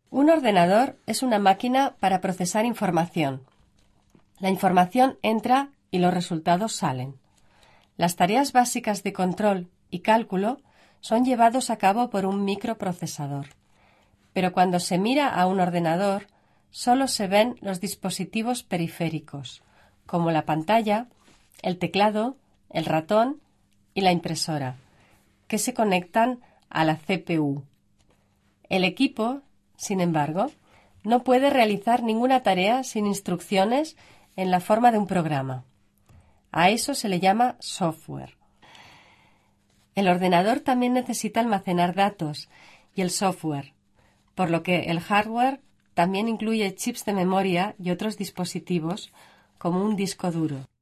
Un ordenador es una máquina para procesar información. La información entra y los resultados salen. Las tareas básicas de control y cálculo son llevados a cabo por un microprocesador. Pero cuando se mira a un ordenador, solo se ven los dispositivos periféricos, como la pantalla, el teclado, el ratón y la impresora, que se conectan a la CPU. El equipo, sin embargo, no puede realizar ninguna tarea sin instrucciones en la forma de un programa. A eso se le llama software. El ordenador también necesita almacenar datos y el software, por lo que el hardware también incluye chips de memoria y otros dispositivos como un disco duro.